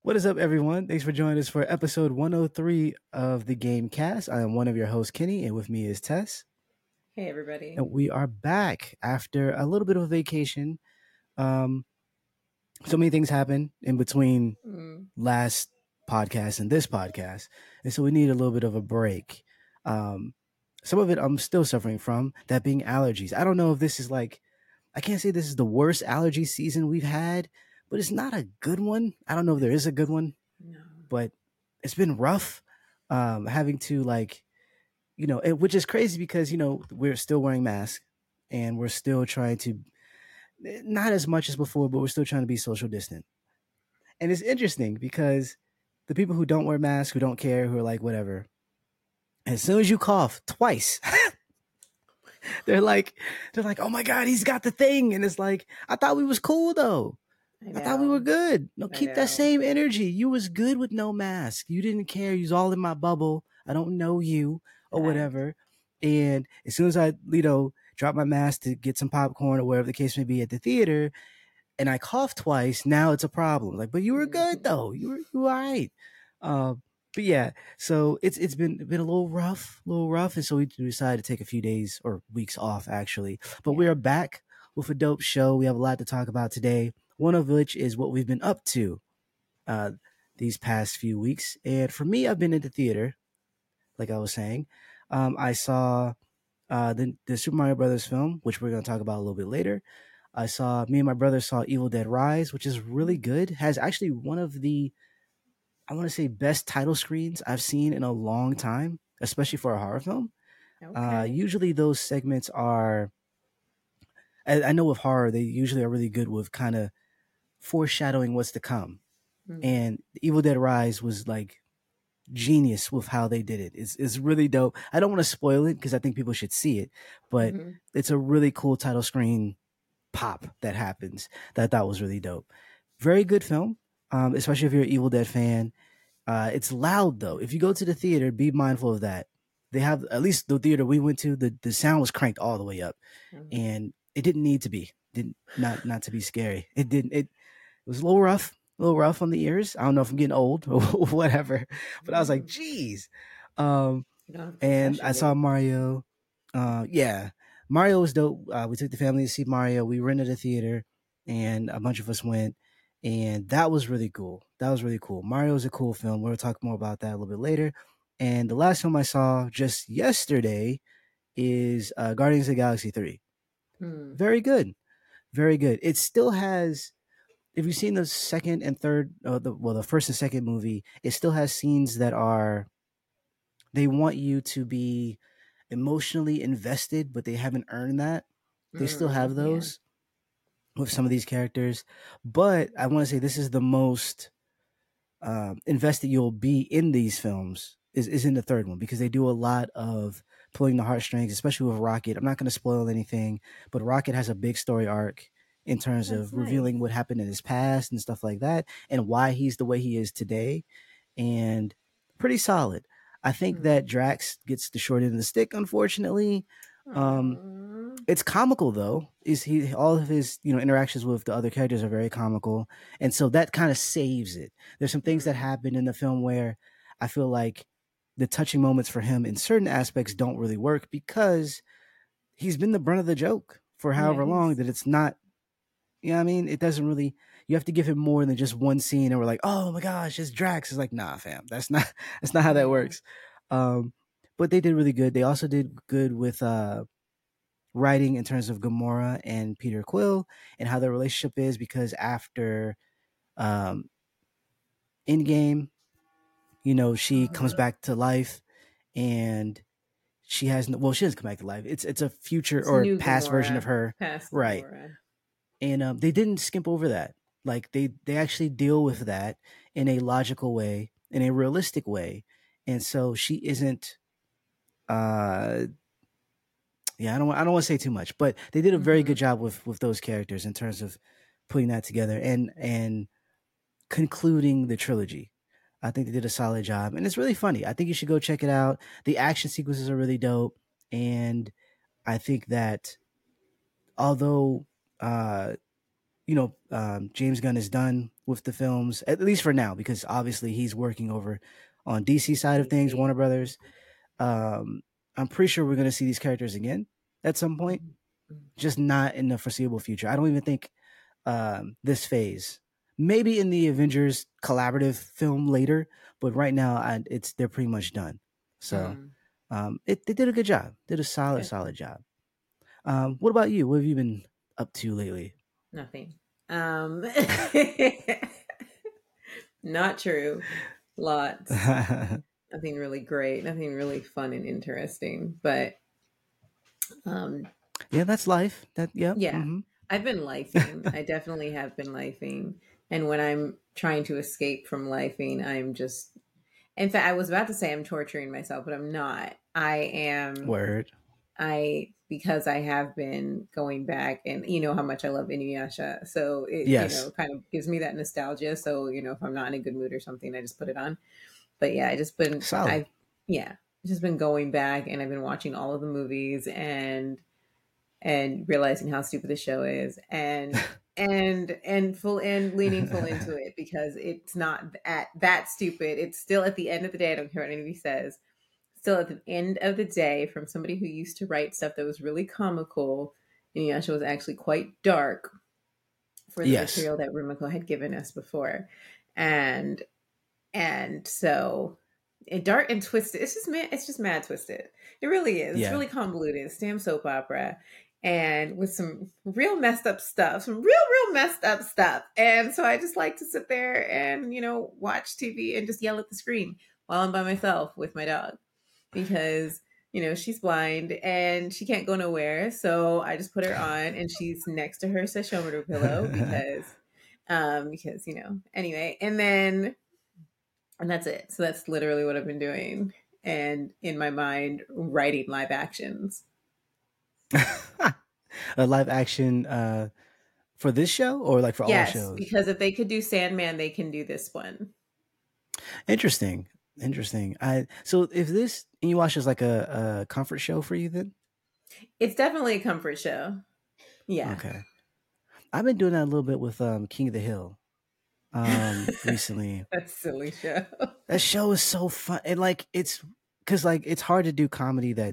What is up, everyone? Thanks for joining us for episode 103 of the Gamecast. I am one of your hosts, Kenny, and with me is Tess. Hey, everybody. And we are back after a little bit of a vacation. Um, so many things happened in between last podcast and this podcast. And so we need a little bit of a break. Um, some of it I'm still suffering from, that being allergies. I don't know if this is I can't say this is the worst allergy season we've had, but it's not a good one. I don't know if there is a good one. No. But it's been rough having to which is crazy because we're still wearing masks and we're still trying to, not as much as before, but we're still trying to be social distant. And it's interesting because the people who don't wear masks, who don't care, who are like whatever, as soon as you cough twice they're like, oh my god, he's got the thing. And it's like, I thought we was cool though. I thought we were good. No, keep that same energy. You was good with no mask. You didn't care. You was all in my bubble. I don't know you or whatever. And as soon as I, drop my mask to get some popcorn or whatever the case may be at the theater, and I cough twice, now it's a problem. Like, but you were good though. You were all right. But yeah, so it's been a little rough, and so we decided to take a few days or weeks off actually. But we are back with a dope show. We have a lot to talk about today. One of which is what we've been up to these past few weeks. And for me, I've been in the theater, like I was saying. I saw the Super Mario Brothers film, which we're going to talk about a little bit later. Me and my brother saw Evil Dead Rise, which is really good. Has actually one of the, I want to say, best title screens I've seen in a long time, especially for a horror film. Okay. Usually those segments are, I know with horror, they usually are really good with kind of foreshadowing what's to come. And Evil Dead Rise was like genius with how they did it. It's really dope. I don't want to spoil it because I think people should see it, but it's a really cool title screen pop that happens that I thought was really dope. Very good film, especially if you're an Evil Dead fan. It's loud though. If you go to the theater, be mindful of that. They have, at least the theater we went to, the sound was cranked all the way up, and it didn't need to be. Not to be scary. It was a little rough on the ears. I don't know if I'm getting old or whatever, but I was like, geez. And I saw Mario. Mario was dope. We took the family to see Mario. We rented a theater and a bunch of us went, and that was really cool. Mario is a cool film. We'll talk more about that a little bit later. And the last film I saw just yesterday is Guardians of the Galaxy 3. Very good. It still has, if you've seen the second and third, the first and second movie, it still has scenes that are, they want you to be emotionally invested, but they haven't earned that. They still have those with some of these characters, but I want to say this is the most invested you'll be in these films is in the third one, because they do a lot of pulling the heartstrings, especially with Rocket. I'm not going to spoil anything, but Rocket has a big story arc in terms of revealing what happened in his past and stuff like that, and why he's the way he is today, and pretty solid. I think that Drax gets the short end of the stick, unfortunately. It's comical though. All of his interactions with the other characters are very comical, and so that kind of saves it. There's some things that happen in the film where I feel like the touching moments for him in certain aspects don't really work because he's been the brunt of the joke for however long that it's not. You know what I mean? It doesn't really. You have to give him more than just one scene, and we're like, oh my gosh, it's Drax. It's like, nah, fam, that's not how that works. But they did really good. They also did good with writing in terms of Gamora and Peter Quill and how their relationship is, because after Endgame, she comes back to life, and she has she doesn't come back to life. It's a future or past Gamora, version of her, right? Gamora. And they didn't skimp over that. Like they actually deal with that in a logical way, in a realistic way, and so she isn't. I don't want to say too much, but they did a very good job with those characters in terms of putting that together and concluding the trilogy. I think they did a solid job, and it's really funny. I think you should go check it out. The action sequences are really dope, and I think that although James Gunn is done with the films, at least for now, because obviously he's working over on DC side of things, DC. Warner Brothers. I'm pretty sure we're going to see these characters again at some point, just not in the foreseeable future. I don't even think this phase. Maybe in the Avengers collaborative film later, but right now they're pretty much done. So they did a good job. Did a Good. solid job. What about you? What have you been up to lately? Nothing. Um, not true. Lots. Nothing really great. Nothing really fun and interesting. But um, Yeah, that's life. That yep. yeah, Mm-hmm. I've been lifing. I definitely have been lifing. And when I'm trying to escape from lifing, I'm just. In fact, I was about to say I'm torturing myself, but I'm not. I am. Word. Because I have been going back, and you know how much I love Inuyasha, so it Yes. kind of gives me that nostalgia. So if I'm not in a good mood or something, I just put it on. But yeah, Solid. yeah, just been going back, and I've been watching all of the movies and realizing how stupid the show is, and leaning full into it because it's not at that stupid. It's still at the end of the day. I don't care what anybody says. Still at the end of the day, from somebody who used to write stuff that was really comical, Inuyasha was actually quite dark for the Yes. material that Rumiko had given us before, and so dark and twisted. It's just mad twisted. It really is. It's Yeah. really convoluted. It's damn soap opera, and with some real messed up stuff, some real messed up stuff. And so I just like to sit there and watch TV and just yell at the screen while I'm by myself with my dog because she's blind and she can't go nowhere. So I just put her on, and she's next to her Sesshomaru pillow because anyway, and that's it. So that's literally what I've been doing. And in my mind, writing live actions. A live action for this show or like for all Yes, shows? because if they could do Sandman, they can do this one. Interesting. Interesting. So if this Inuyasha is like a comfort show for you then? It's definitely a comfort show. Yeah. Okay. I've been doing that a little bit with King of the Hill recently. That's a silly show. That show is so fun. And like it's because like it's hard to do comedy that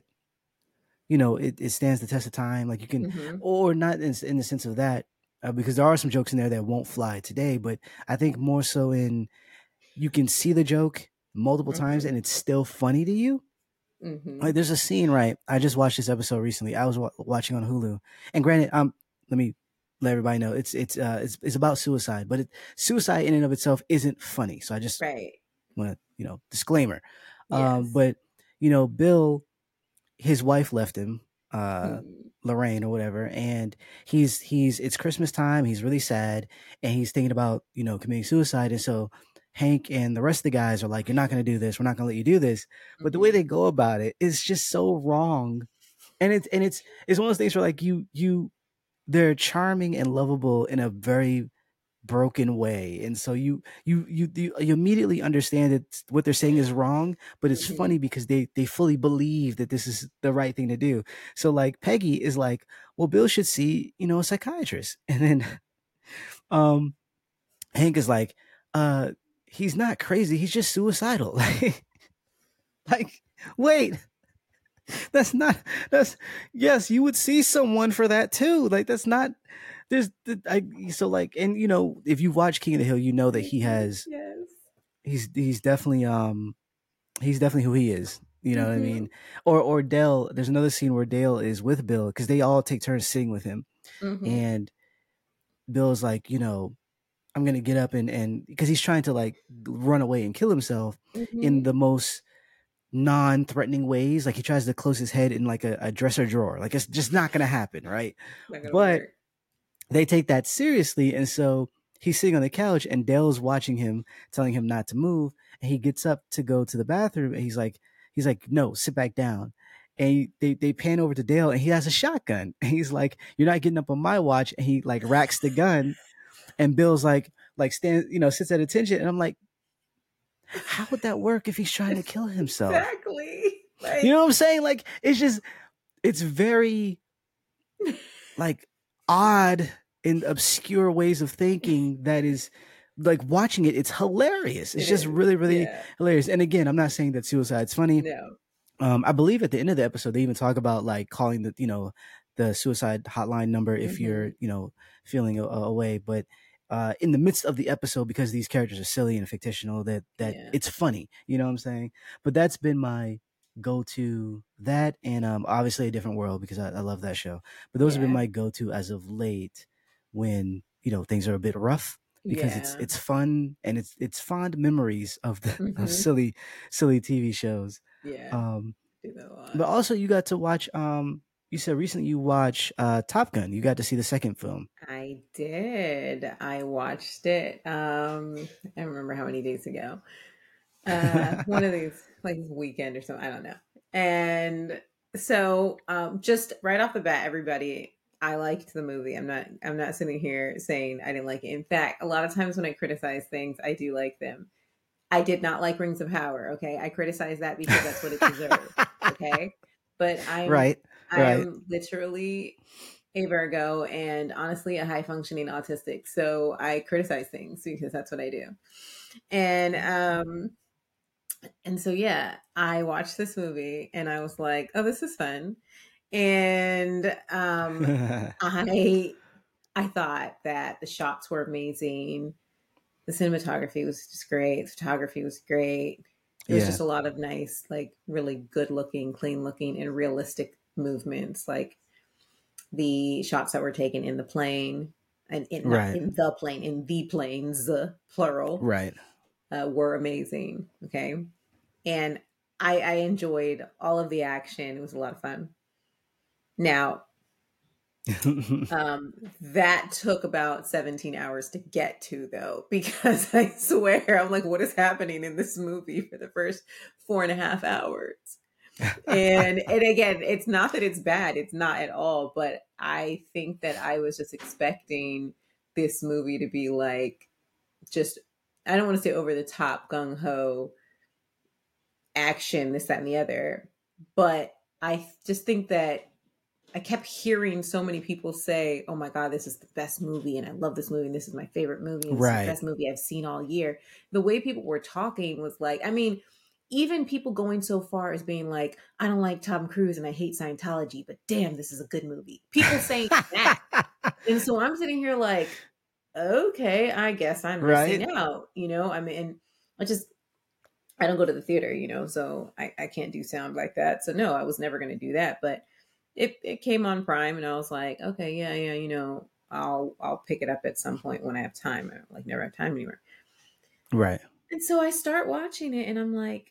it stands the test of time. Like you can, Mm-hmm. or not in the sense of that, because there are some jokes in there that won't fly today. But I think more so in you can see the joke multiple times Mm-hmm. and it's still funny to you. Mm-hmm. Like there's a scene, right? I just watched this episode recently. I was watching on Hulu, and granted, let me let everybody know it's about suicide, but suicide in and of itself isn't funny. So I just Right. want to disclaimer. Yes. But Bill, his wife left him, Mm-hmm. Lorraine or whatever, and he's it's Christmas time. He's really sad, and he's thinking about committing suicide. And so Hank and the rest of the guys are like, "You're not going to do this. We're not going to let you do this." But the way Mm-hmm. they go about it is just so wrong, and it's one of those things where like they're charming and lovable in a very broken way, and so you immediately understand that what they're saying is wrong, but it's Mm-hmm. funny because they fully believe that this is the right thing to do. So like Peggy is like, well, Bill should see a psychiatrist, and then um Hank is like, uh he's not crazy, he's just suicidal. Like wait, that's not that's yes, you would see someone for that too. Like that's not there's so like, and if you watch King of the Hill, you know that Yes. he's definitely he's definitely who he is. You know what I Mm-hmm. mean? Or Dale, there's another scene where Dale is with Bill because they all take turns sitting with him, Mm-hmm. and Bill's like, I'm gonna get up and because he's trying to like run away and kill himself in Mm-hmm. the most non-threatening ways. Like he tries to close his head in like a dresser drawer. Like it's just not gonna happen, right? Not gonna But work. they take that seriously, and so he's sitting on the couch, and Dale's watching him, telling him not to move, and he gets up to go to the bathroom, and he's like, no, sit back down. And they pan over to Dale, and he has a shotgun, and he's like, you're not getting up on my watch, and he like racks the gun, and Bill's like stands, sits at attention, and I'm like, how would that work if he's trying to kill himself? Exactly. You know Like what I'm saying? Like it's very like odd in obscure ways of thinking that is like watching it, it's hilarious. It's It just is. really, really Yeah. hilarious. And again, I'm not saying that suicide's funny. No. I believe at the end of the episode they even talk about like calling the the suicide hotline number if you're Hmm. feeling away. But in the midst of the episode, because these characters are silly and fictional, that Yeah. it's funny. You know what I'm saying? But that's been my go-to, that and obviously A Different World, because I love that show. But those have been Yeah. my go-to as of late when things are a bit rough, because Yeah. it's fun and it's fond memories of the of Hmm. silly TV shows. Yeah. Um, Do that a lot. but also you got to watch you said recently you watched Top Gun. You got to see the second film. I did. I watched it. I don't remember how many days ago. One of these, like this weekend or something. I don't know. And so, just right off the bat, everybody, I liked the movie. I'm not sitting here saying I didn't like it. In fact, a lot of times when I criticize things, I do like them. I did not like Rings of Power. Okay, I criticize that because that's what it deserved. Okay, but Right, I right. am literally a Virgo and honestly a high functioning autistic. So I criticize things because that's what I do. And so yeah, I watched this movie and I was like, oh, this is fun. And I thought that the shots were amazing. The cinematography was just great. The photography was great. There was Yeah, just a lot of nice, like really good looking, clean looking, and realistic movements. Like the shots that were taken in the plane, and not right, in the plane, in the planes, plural, right. were amazing. Okay. And I enjoyed all of the action. It was a lot of fun. Now, that took about 17 hours to get to, though, because I swear, I'm like, what is happening in this movie for the first 4.5 hours? And again, it's not that it's bad, it's not at all, but I think that I was just expecting this movie to be like, just, I don't want to say over the top, gung ho action, this, that, and the other, but I just think that I kept hearing so many people say, "Oh my god, this is the best movie, and I love this movie, and this is my favorite movie, and this is the Right. best movie I've seen all year." The way people were talking was like, I mean, even people going so far as being like, "I don't like Tom Cruise and I hate Scientology, but damn, this is a good movie." People saying that, and so I'm sitting here like, okay, I guess I'm Right. missing out. I mean, I just I don't go to the theater, so I can't do sound like that. So no, I was never going to do that. But it came on Prime, and I was like, okay, yeah, yeah, I'll pick it up at some point when I have time. I like never have time anymore. Right. And so I start watching it, and I'm like,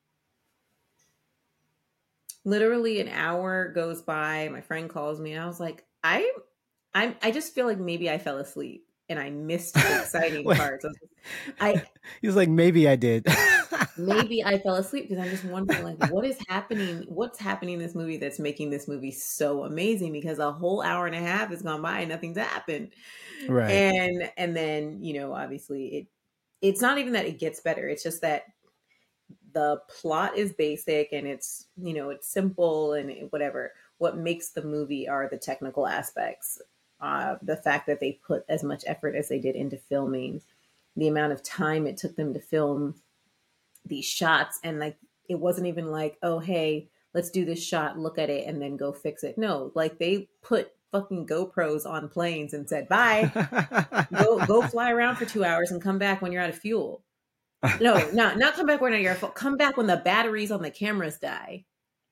literally an hour goes by. My friend calls me, and I was like, I just feel like maybe I fell asleep and I missed the exciting Wait. parts. I He was like, maybe I did. maybe I fell asleep because I'm just wondering, like, what is happening? What's happening in this movie that's making this movie so amazing? Because a whole hour and a half has gone by and nothing's happened. Right. And then obviously it's not even that it gets better. It's just that the plot is basic and it's simple and whatever. What makes the movie are the technical aspects. The fact that they put as much effort as they did into filming, the amount of time it took them to film these shots, and like it wasn't even like, oh hey, let's do this shot, look at it, and then go fix it. No, like they put fucking GoPros on planes and said, bye, go fly around for 2 hours and come back when you're out of fuel. No, not come back when you're come back when the batteries on the cameras die.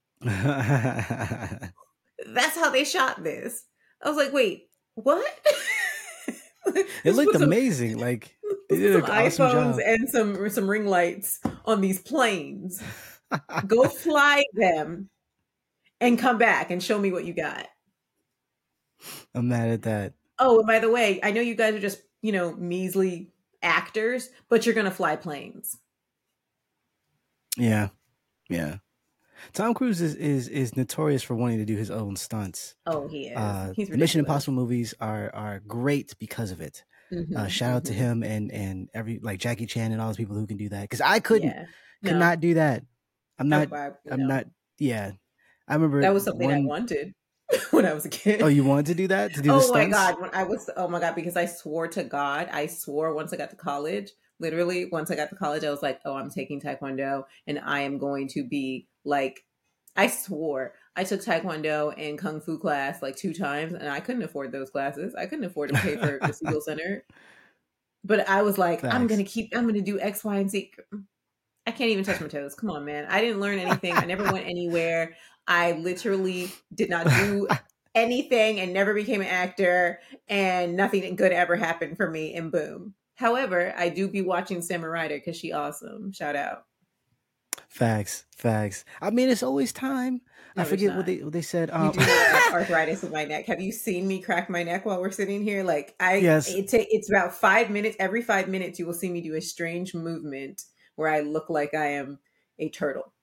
That's how they shot this. I was like, wait, what? It Just looked put some amazing. Like they did some an awesome iPhones job. and some ring lights on these planes. Go fly them and come back and show me what you got. I'm mad at that. Oh, and by the way, I know you guys are just, measly actors, but you're going to fly planes. Yeah. Yeah. Tom Cruise is notorious for wanting to do his own stunts. Oh, he is. He's The Mission ridiculous. Impossible movies are great because of it. Mm-hmm, Shout out to mm-hmm. him and every like Jackie Chan and all those people who can do that, because I Yeah. could No. not do that. I'm Oh, not wow, I'm no. not. Yeah, I remember That was something I one. wanted. when I was a Oh, kid. you wanted to do that to do the Oh my stunts? god, when I was oh my god, because I swore to God, I swore once I got to college, literally once I got to college, I was like, "Oh, I'm taking taekwondo and I am going to be like." I swore I took taekwondo and kung fu class like 2 times, and I couldn't afford those classes. I couldn't afford to pay for the Siegel Center, but I was like, Facts. I'm gonna do X, Y, and Z. I can't even touch my toes. Come on, man. I didn't learn anything. I never went anywhere. I literally did not do anything and never became an actor, and nothing good ever happened for me, and boom. However, I do be watching Summer Ryder because she awesome. Shout out. Facts. Facts. I mean, it's always time. I No, there's forget not. what they said. You do know I have arthritis in my neck. Have you seen me crack my neck while we're sitting here? Like Yes. it's about 5 minutes. Every 5 minutes, you will see me do a strange movement where I look like I am a turtle.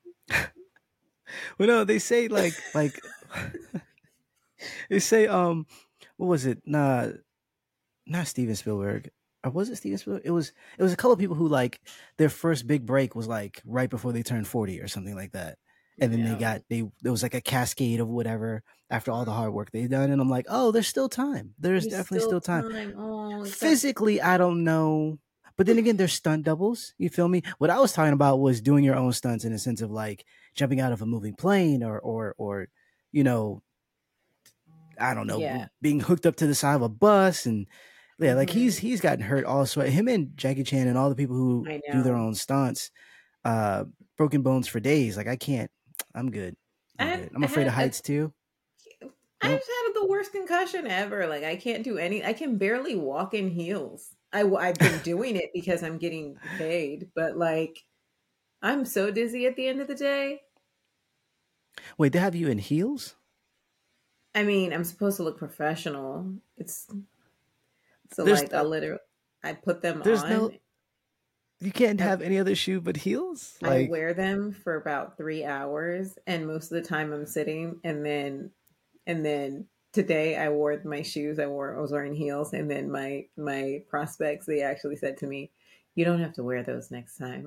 Well, no, they say like they say what was it? Nah, not Steven Spielberg. Or was it Steven Spielberg? It was a couple of people who like their first big break was like right before they turned 40 or something like that. And then No. there was like a cascade of whatever after all the hard work they've done. And I'm like, oh, there's still time. There's There's definitely still still time. time. Oh, except Physically, I don't know. But then again, there's stunt doubles. You feel me? What I was talking about was doing your own stunts in a sense of like jumping out of a moving plane or you know, I don't know, yeah. being hooked up to the side of a bus and yeah, like Mhm. he's gotten hurt also. Him and Jackie Chan and all the people who I do their know. own stunts, uh, broken bones for days. Like I can't. I'm good. I I'm had good. I'm I afraid of had a heights too. I Nope. just had the worst concussion ever. Like I can't do any. I can barely walk in heels. I've been doing it because I'm getting paid, but like I'm so dizzy at the end of the day. Wait, they have you in heels? I mean, I'm supposed to look professional. It's so There's like I put them there's no on. you can't I have any other shoe but heels. I Like wear them for about 3 hours, and most of the time I'm sitting, and then today I wore my shoes. I was wearing heels, and then my prospects they actually said to me, "You don't have to wear those next time."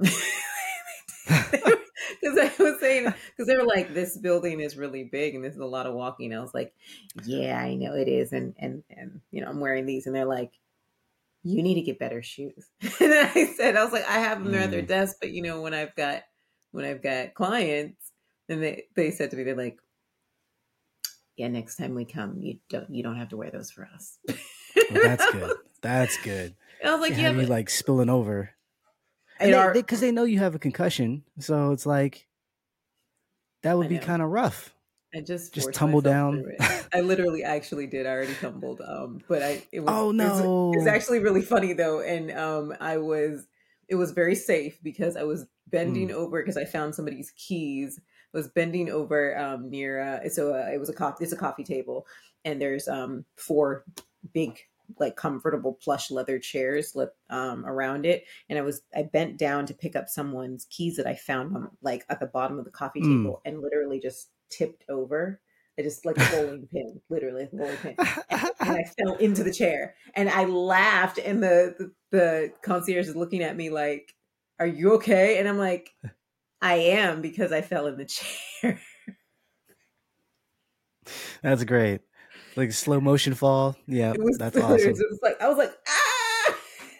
Because I was saying, because they were like, "This building is really big, and this is a lot of walking." I was like, "Yeah, I know it is," and I'm wearing these, and they're like, "You need to get better shoes." And I was like, "I have them there at their mm, desk, but when I've got clients," and they said to me, they're like, "Yeah, next time we come, you don't have to wear those for us." well, that's good. That's good. And I was like, Can't "Yeah, have you but like spilling over. And it they are." because they know you have a concussion, so it's like that I would be know. kind of rough. I just Just forced tumble myself down. through it. I literally actually did. I already tumbled. But Oh it was no. actually really funny though, and it was very safe because I was bending Mm, over because I found somebody's keys. I was bending over near it was it's a coffee table, and there's four big like comfortable plush leather chairs around it, and I bent down to pick up someone's keys that I found on like at the bottom of the coffee mm. table, and literally just tipped over. I just like a bowling pin, literally like a bowling pin, and I fell into the chair, and I laughed, and the concierge is looking at me like, "Are you okay?" And I'm like, "I am because I fell in the chair." That's great. Like slow motion fall. Yeah, that's It awesome. was like I was like, "Ah!"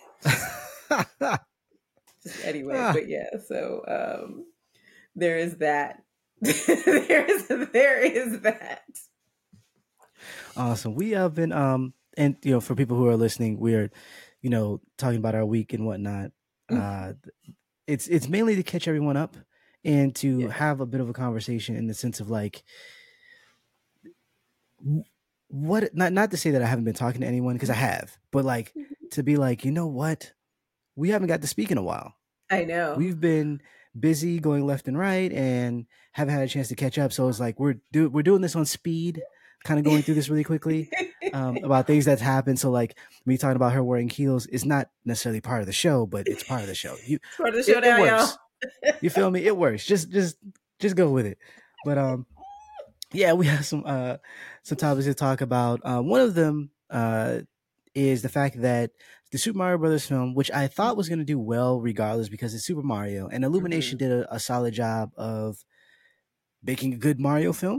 Just anyway, Ah, but yeah, so there is that. There is that. awesome. We have been and for people who are listening, we're talking about our week and whatnot. Uh it's mainly to catch everyone up and to Yeah. have a bit of a conversation in the sense of like what not to say that I haven't been talking to anyone because I have, but like to be like, you know what? We haven't got to speak in a while. I know. We've been busy going left and right and haven't had a chance to catch up. So it's like we're doing this on speed, kind of going through this really quickly about things that's happened. So like me talking about her wearing heels is not necessarily part of the show, but it's part of the show. It's part of the show It now, y'all. works. You feel me? It works. Just go with it. But yeah, we have some topics to talk about. One of them is the fact that the Super Mario Brothers film, which I thought was going to do well regardless because it's Super Mario, and Illumination Mhm. did a solid job of making a good Mario film.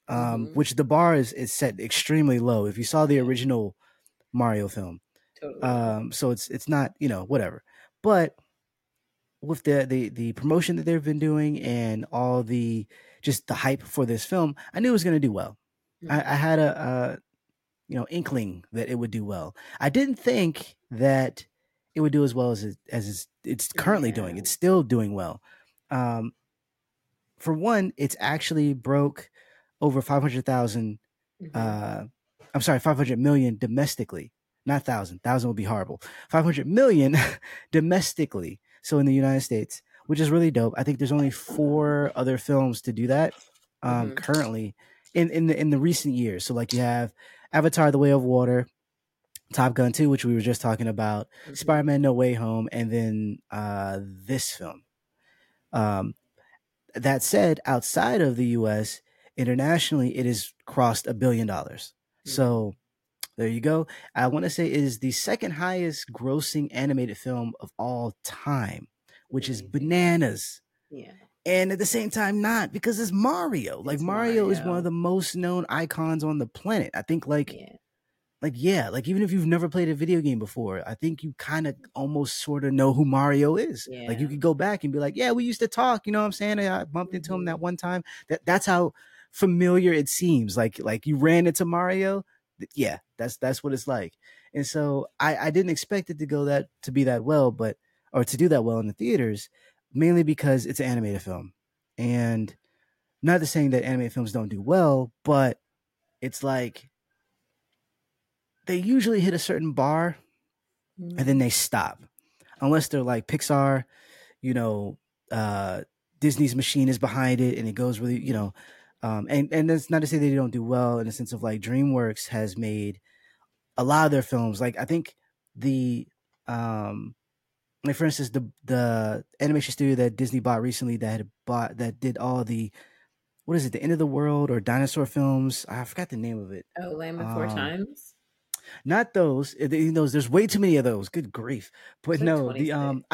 Mm-hmm. which the bar is set extremely low. If you saw the Yeah, original Mario film, totally. so it's not, whatever. But with the promotion that they've been doing and all the just the hype for this film, I knew it was going to do well. I Mm-hmm. had a inkling that it would do well. I didn't think that it would do as well as it's currently Yeah. doing. It's still doing well. Um, for one, it's actually broke over 500,000. Mm-hmm. Uh, I'm sorry, 500 million domestically, not thousand. Thousand would be horrible. 500 million domestically. So in the United States, which is really dope. I think there's only four other films to do that Mm-hmm. currently in the recent years. So like you have Avatar: The Way of Water, Top Gun 2, which we were just talking about, Mm-hmm. Spider-Man: No Way Home, and then this film. Um, that said, outside of the US, internationally, it has crossed $1 billion. Mm-hmm. So there you go. I want to say it is the second highest grossing animated film of all time, which is Amazing. bananas. Yeah. And at the same time, not because it's Mario. Like It's Mario is one of Mario. the most known icons on the planet. I think Yeah. yeah, like even if you've never played a video game before, I think you kind of almost sort of know who Mario is. Like you Yeah. could go back and be like, yeah, we used to talk, you know what I'm saying? I bumped into him Mm-hmm. that one time. That's how familiar it seems. Like you ran into Mario. Yeah, that's what it's like. And so I didn't expect it to be that well, but or to do that well in the theaters, mainly because it's an animated film. And not to saying that animated films don't do well, but it's like they usually hit a certain bar and then Mm-hmm. they stop unless they're like Pixar, you know, uh, Disney's machine is behind it and it goes really, and that's not to say they don't do well in the sense of like DreamWorks has made a lot of their films. Like I think the, like for instance, the animation studio that Disney bought recently that did all the what is it, the End of the World or dinosaur films? I forgot the name of it. Oh, Land Before Um, Times. Not those. There's way too many of those. Good grief! But It's like no, the 26.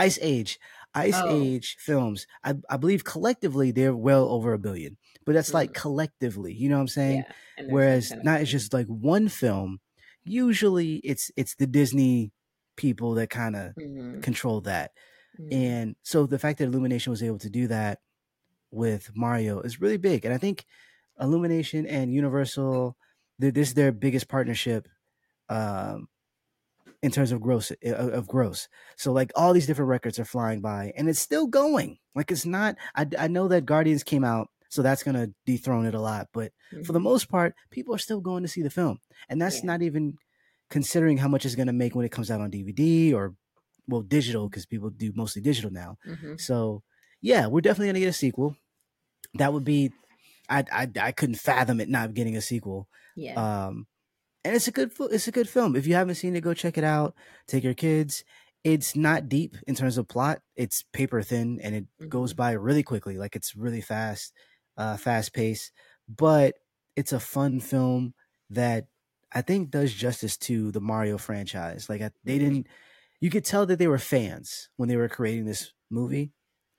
Ice Oh. Age films. I believe collectively they're well over $1 billion. But that's like Mm. collectively. You know what I'm saying? Yeah. And there's like Whereas 10 of not it's them. just like one film. Usually it's the Disney people that kind of Mm-hmm. control that. Mm-hmm. And so the fact that Illumination was able to do that with Mario is really big. And I think Illumination and Universal, this is their biggest partnership um, in terms of gross. So like all these different records are flying by, and it's still going. Like it's not. I know that Guardians came out, so that's gonna dethrone it a lot. But for the Mm-hmm. most part, people are still going to see the film, and that's Yeah. not even considering how much it's gonna make when it comes out on DVD or well digital because people do mostly digital now. Mm-hmm. So yeah, we're definitely gonna get a sequel. That would be I couldn't fathom it not getting a sequel. Yeah. Um, and it's a good film. If you haven't seen it, go check it out. Take your kids. It's not deep in terms of plot. It's paper thin and it goes Mm-hmm. by really quickly. Like it's really fast, fast paced. But it's a fun film that I think does justice to the Mario franchise. Like they Mm-hmm. didn't. You could tell that they were fans when they were creating this movie,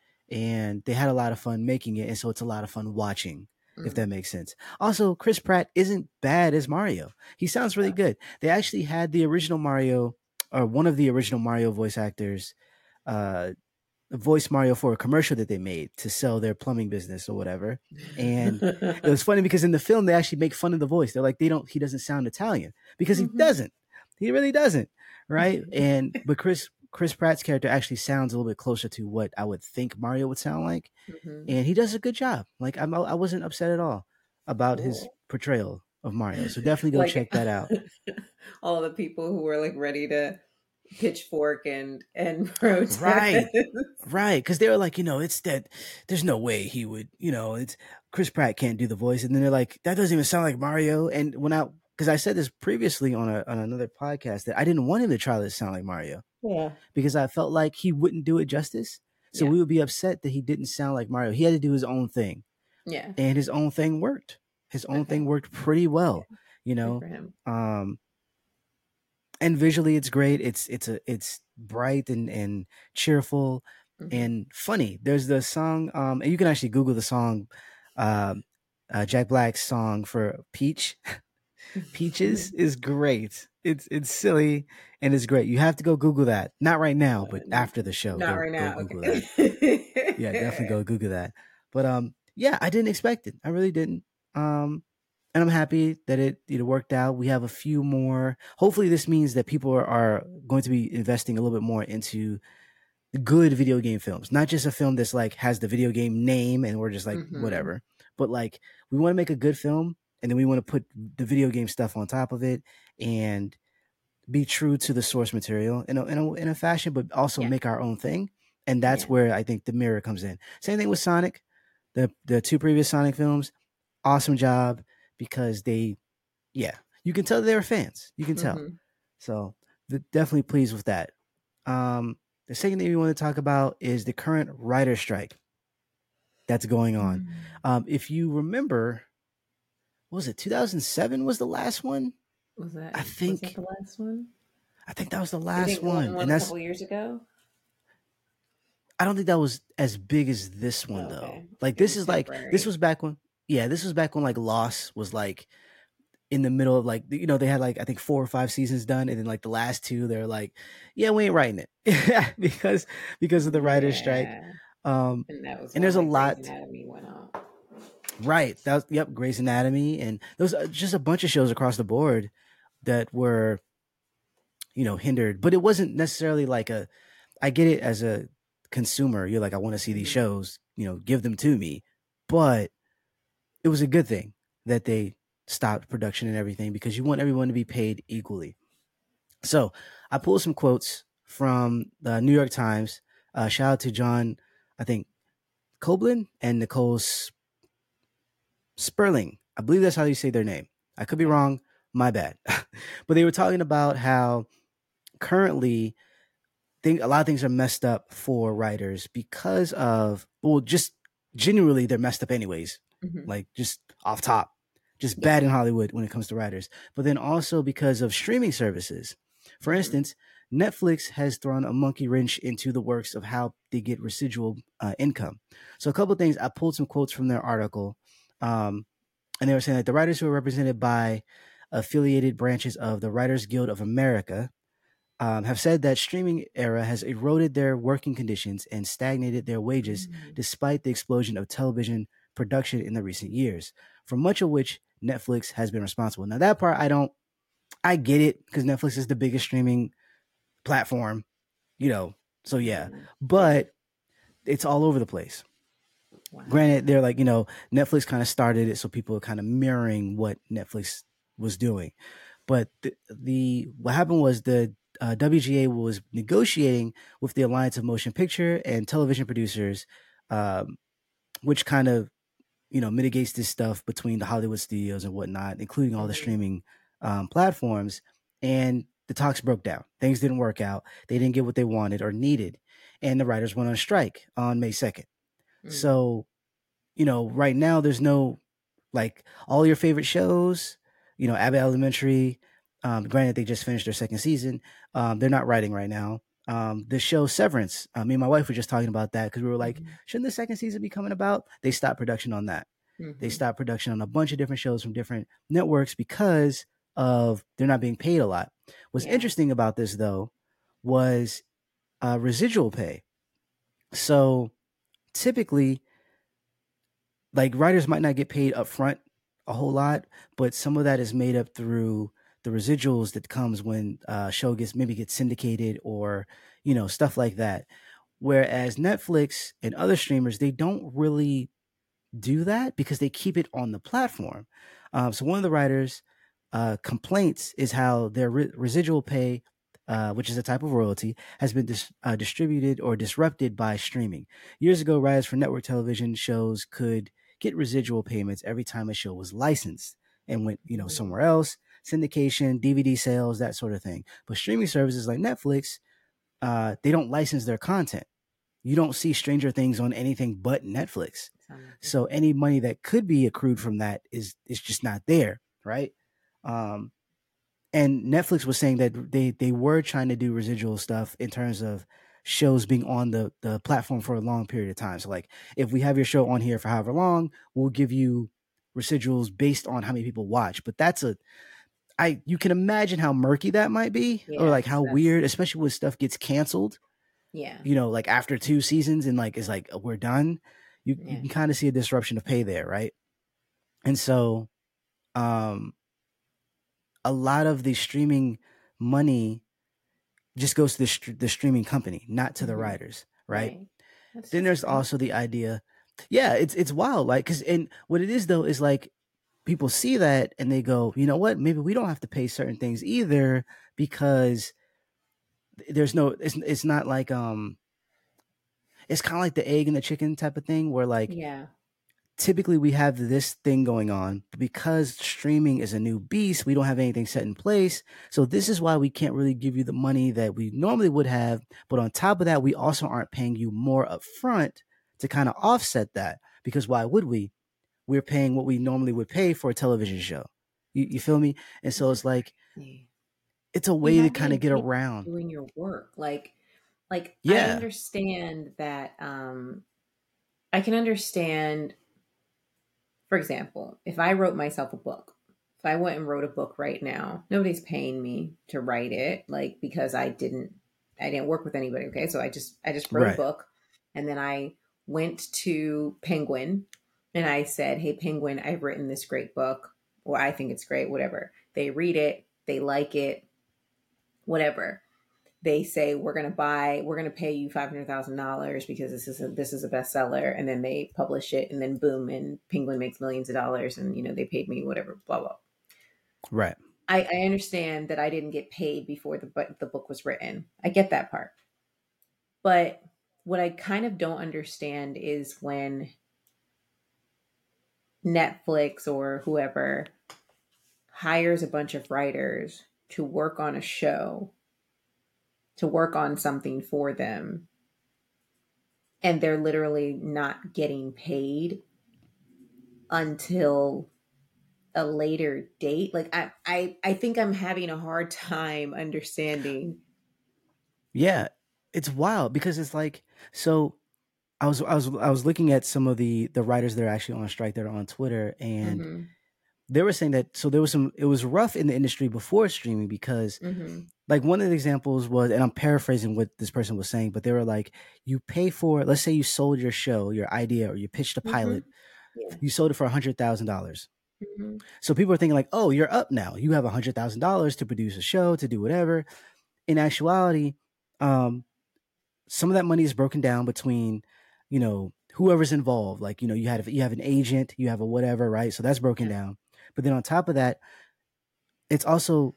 and they had a lot of fun making it, and so it's a lot of fun watching, if Mm. that makes sense. Also, Chris Pratt isn't bad as Mario. He sounds really Oh. good. They actually had the original Mario, or one of the original Mario voice actors, uh, voice Mario for a commercial that they made to sell their plumbing business or whatever. And it was funny because in the film they actually make fun of the voice. They're like, he doesn't sound Italian because he Mm-hmm. doesn't. He really doesn't, right? And but Chris Pratt's character actually sounds a little bit closer to what I would think Mario would sound like, Mm-hmm. and he does a good job. Like I wasn't upset at all about his Cool. portrayal of Mario. So definitely go Like check that out. all the people who were like ready to pitchfork and protest. Right, right. Because they were like, it's that. There's no way he would. It's Chris Pratt can't do the voice, and then they're like, that doesn't even sound like Mario. And because I said this previously on another podcast that I didn't want him to try to sound like Mario Yeah. because I felt like he wouldn't do it justice. So Yeah. we would be upset that he didn't sound like Mario. He had to do his own thing, Yeah. and his own thing worked. His own thing Okay. worked pretty Yeah. well, Good for him. um, and visually it's great. It's bright and cheerful Mm-hmm. and funny. There's the song, and you can actually Google the song. Um, Jack Black's song for Peach. Peaches is great. It's silly and it's great. You have to go Google that. Not right now, but after the show, Not right go now. Google that. Yeah, definitely Okay. go Google that. But yeah, I didn't expect it. I really didn't. And I'm happy that it worked out. We have a few more. Hopefully, this means that people are going to be investing a little bit more into good video game films, not just a film that's like has the video game name and we're just like Hmm. whatever, but like we want to make a good film and then we want to put the video game stuff on top of it and be true to the source material in a fashion, but also Yeah. make our own thing. And that's Yeah. where I think the mirror comes in. Same thing with Sonic, the two previous Sonic films, awesome job because yeah, you can tell they were fans. You can tell. Hmm. So definitely pleased with that. Um, the second thing we want to talk about is the current writer strike that's going on. If you remember, what was it 2007 was the last one? Was that I was that think the last one? I think that was the You last think one, one and a that's couple years ago? I don't think that was as big as this one Oh, though. okay. Like It was this temporary. was back when yeah, this was back when like Lost was like in the middle of like they had like I think 4 or 5 seasons done, and then like the last two they're like, yeah, we ain't writing it because of the writer's strike. Yeah. Um, And that was and when there's a like Grey's lot. Anatomy went on. Right. That was, yep, Grey's Anatomy, and there was just a bunch of shows across the board that were hindered. But it wasn't necessarily like a. I get it as a consumer. You're like, I want to see these Hmm. shows. Give them to me. But it was a good thing that they stopped production and everything because you want everyone to be paid equally. So I pulled some quotes from the New York Times. Shout out to John, I think Coblin and Nicole Sperling. I believe that's how you say their name. I could be Okay. wrong. My bad. But they were talking about how currently a lot of things are messed up for writers because of, well, just genuinely they're messed up anyways. Hmm. Like just off top, just Yeah. bad in Hollywood when it comes to writers. But then also because of streaming services. For Hmm. instance, Netflix has thrown a monkey wrench into the works of how they get residual income. So a couple of things. I pulled some quotes from their article. Um, and they were saying that the writers who are represented by affiliated branches of the Writers Guild of America have said that streaming era has eroded their working conditions and stagnated their wages Hmm. despite the explosion of television production in the recent years, for much of which Netflix has been responsible. Now that part I get it because Netflix is the biggest streaming platform, you know. So yeah, Hmm. Yeah. but it's all over the place. Granted, Wow. they're like, Netflix kind of started it, so people are kind of mirroring what Netflix was doing. But the what happened was the WGA was negotiating with the Alliance of Motion Picture and Television Producers, um, which kind of mitigates this stuff between the Hollywood studios and whatnot, including all the Hmm. streaming platforms. And the talks broke down. Things didn't work out. They didn't get what they wanted or needed, and the writers went on strike on May 2nd. Mm. So right now there's no like all your favorite shows, Abbott Elementary. Granted, they just finished their second season. They're not writing right now. The show Severance. Me and my wife were just talking about that because we were like, Mhm. shouldn't the second season be coming about? They stopped production on that. They Mhm. stopped production on a bunch of different shows from different networks because of they're not being paid a lot. What's Yeah. interesting about this though was residual pay. So typically like writers might not get paid up front a whole lot, but some of that is made up through the residuals that comes when show gets syndicated or stuff like that. Whereas Netflix and other streamers, they don't really do that because they keep it on the platform. So one of the writers' complaints is how their residual pay, which is a type of royalty, has been distributed or disrupted by streaming. Years ago, writers for network television shows could get residual payments every time a show was licensed and went Mhm. somewhere else, syndication, DVD sales, that sort of thing. But streaming services like Netflix, they don't license their content. You don't see Stranger Things on anything but Netflix. Sound like So it. any money that could be accrued from that is just not there, right? Um, and Netflix was saying that they were trying to do residual stuff in terms of shows being on the platform for a long period of time. So like if we have your show on here for however long, we'll give you residuals based on how many people watch. But you can imagine how murky that might be, or like Yes, how that's weird, especially when stuff gets canceled, yeah, like after 2 seasons and like, it's like, we're done. You yeah. can kind of see a disruption of pay there. Right. And so, um, a lot of the streaming money just goes to the streaming company, not to the Hmm. writers. Right. Right. That's Then just there's crazy. also the idea. Yeah. It's wild. Like, and what it is though, is like, people see that and they go, you know what, maybe we don't have to pay certain things either, because there's no, it's not like, it's kind of like the egg and the chicken type of thing, where like, Yeah. typically we have this thing going on, but because streaming is a new beast, we don't have anything set in place. So this is why we can't really give you the money that we normally would have. But on top of that, we also aren't paying you more upfront to kind of offset that, because why would we? We're paying what we normally would pay for a television show. You feel me? And so This is it's like, crazy. it's a You're way to not kind of getting get paid around. for doing your work. Like I Yeah. understand that I can understand, for example, if I wrote myself a book, if I went and wrote a book right now, nobody's paying me to write it, like because I didn't work with anybody. Okay. So I just wrote a Right. book, and then I went to Penguin and I said, "Hey Penguin, I've written this great book, or I think it's great, whatever." They read it, they like it, whatever. They say, we're going to pay you $500,000 because this is a bestseller, and then they publish it, and then boom, and Penguin makes millions of dollars, and they paid me whatever, blah blah. Right. I understand that I didn't get paid before the book was written. I get that part, but what I kind of don't understand is when Netflix or whoever hires a bunch of writers to work on a show, to work on something for them, and they're literally not getting paid until a later date. Like I think I'm having a hard time understanding. Yeah. It's wild, because it's like, so I was looking at some of the writers that are actually on strike that are on Twitter, and Hmm. they were saying that, so there was some, it was rough in the industry before streaming, because Hmm. like one of the examples was, and I'm paraphrasing what this person was saying, but they were like, you pay for, let's say you sold your show, your idea, or you pitched a Hmm. pilot, Yeah. you sold it for $100,000. Hmm. So people are thinking like, oh, you're up now. You have $100,000 to produce a show, to do whatever. In actuality, um, some of that money is broken down between, whoever's involved. Like, you have an agent, you have a whatever, right? So that's broken Yeah. down. But then on top of that, it's also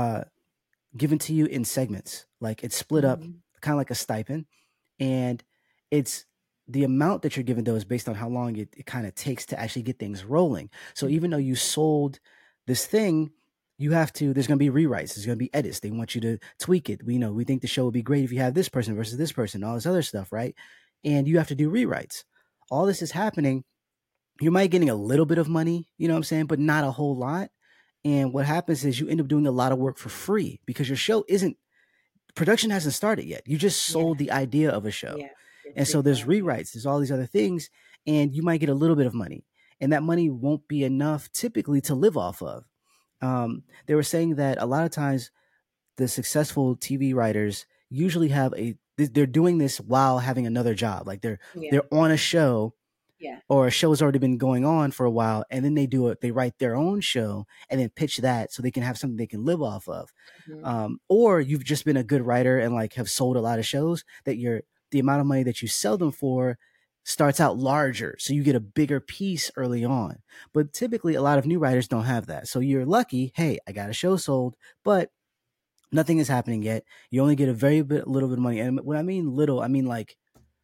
given to you in segments. Like, it's split up Hmm. kind of like a stipend, and it's the amount that you're given though is based on how long it kind of takes to actually get things rolling. So even though you sold this thing, there's going to be rewrites, there's going to be edits, they want you to tweak it. We think the show would be great if you have this person versus this person, all this other stuff, right? And you have to do rewrites. All this is happening. You might getting a little bit of money, you know what I'm saying, but not a whole lot. And what happens is you end up doing a lot of work for free, because your show isn't production hasn't started yet. You just Yeah. sold the idea of a show. Yeah. And so there's Exactly. rewrites, there's all these other things, and you might get a little bit of money. And that money won't be enough typically to live off of. They were saying that a lot of times the successful TV writers usually they're doing this while having another job. Like Yeah. they're on a show, Yeah. or a show has already been going on for a while, and then they write their own show and then pitch that so they can have something they can live off of. Hmm. Or you've just been a good writer and like have sold a lot of shows, that the amount of money that you sell them for starts out larger, so you get a bigger piece early on. But typically a lot of new writers don't have that, so you're lucky, hey, I got a show sold, but nothing is happening yet. You only get little bit of money. And when I mean little, I mean like,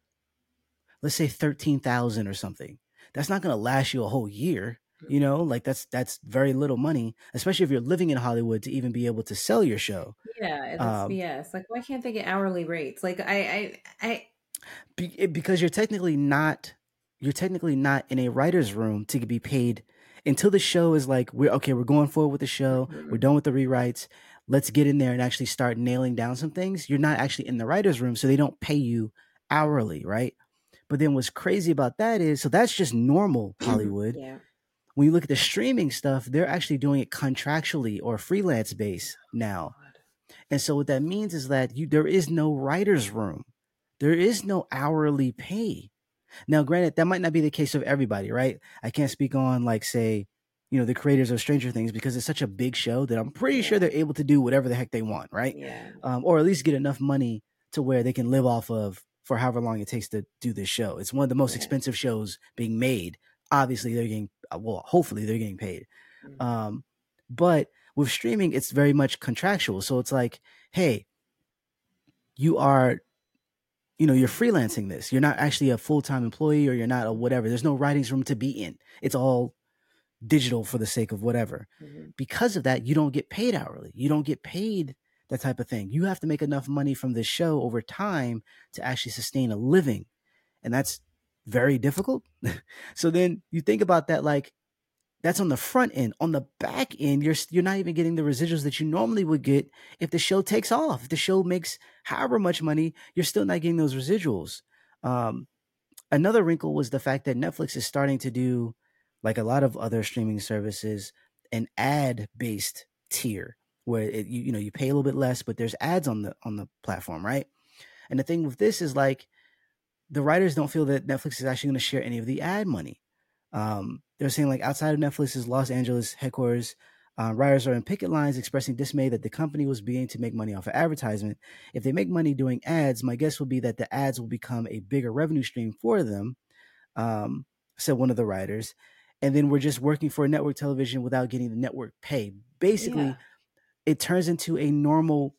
let's say 13,000 or something. That's not going to last you a whole year. Like that's very little money, especially if you're living in Hollywood, to even be able to sell your show. Yeah. That's Um, BS. Like, why can't they get hourly rates? Like, I because you're technically not in a writer's room to be paid until the show is like, we're going forward with the show, we're Mhm. done with the rewrites, let's get in there and actually start nailing down some things. You're not actually in the writer's room, so they don't pay you hourly, right? But then what's crazy about that is, so that's just normal Hollywood. Yeah. when you look at the streaming stuff, they're actually doing it contractually or freelance base now. God. And so what that means is that there is no writer's room. There is no hourly pay. Now, granted, that might not be the case of everybody, right? I can't speak on, like, say, the creators of Stranger Things, because it's such a big show that I'm pretty sure Yeah. they're able to do whatever the heck they want, right? Yeah. Or at least get enough money to where they can live off of for however long it takes to do this show. It's one of the most Yeah. expensive shows being made. Obviously, they're getting, hopefully they're getting paid. Mhm. But with streaming, it's very much contractual. So it's like, hey, you are, you're freelancing this. You're not actually a full-time employee, or you're not a whatever. There's no writings room to be in. It's all digital for the sake of whatever. Mhm. Because of that, you don't get paid hourly. You don't get paid that type of thing. You have to make enough money from this show over time to actually sustain a living. And that's very difficult. So then you think about that, like, that's on the front end. On the back end, you're not even getting the residuals that you normally would get if the show takes off. If the show makes however much money, you're still not getting those residuals. Um, Another wrinkle was the fact that Netflix is starting to do, like a lot of other streaming services, an ad based tier where you pay a little bit less, but there's ads on the platform, right? And the thing with this is, like, the writers don't feel that Netflix is actually going to share any of the ad money. They're saying, like, outside of Netflix's Los Angeles headquarters, writers are in picket lines expressing dismay that the company was beginning to make money off of advertisement. If they make money doing ads, my guess would be that the ads will become a bigger revenue stream for them, said one of the writers. And then we're just working for a network television without getting the network pay. Basically, Yeah. it turns into a normal,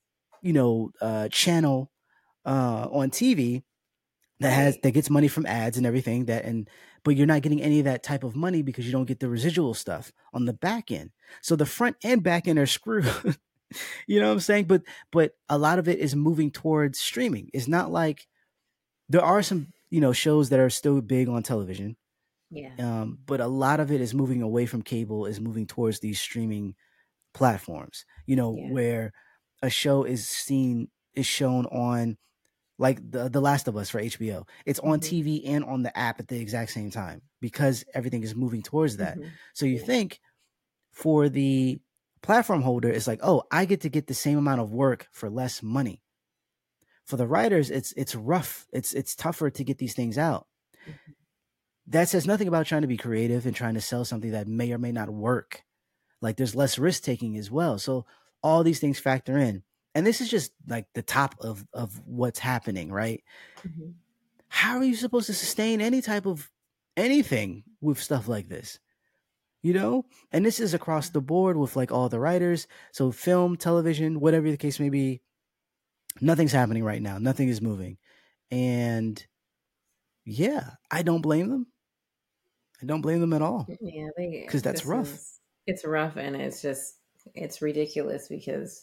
channel on TV Right. that gets money from ads and everything, but you're not getting any of that type of money because you don't get the residual stuff on the back end. So the front and back end are screwed. You know what I'm saying? But a lot of it is moving towards streaming. It's not like there are some, shows that are still big on television. Yeah. But a lot of it is moving away from cable, is moving towards these streaming platforms, Yeah. where a show is shown on, like, the Last of Us for HBO. It's on Mhm. TV and on the app at the exact same time because everything is moving towards that. Mhm. So you Yeah. think for the platform holder, it's like, oh, I get the same amount of work for less money. For the writers, it's rough. It's tougher to get these things out. Mhm. That says nothing about trying to be creative and trying to sell something that may or may not work. Like, there's less risk taking as well. So all these things factor in. And this is just like the top of what's happening, right? Mhm. How are you supposed to sustain any type of anything with stuff like this? And this is across the board with, like, all the writers. So film, television, whatever the case may be, nothing's happening right now. Nothing is moving. And yeah, I don't blame them. I don't blame them at all, Yeah, because that's rough. it's rough, and it's ridiculous because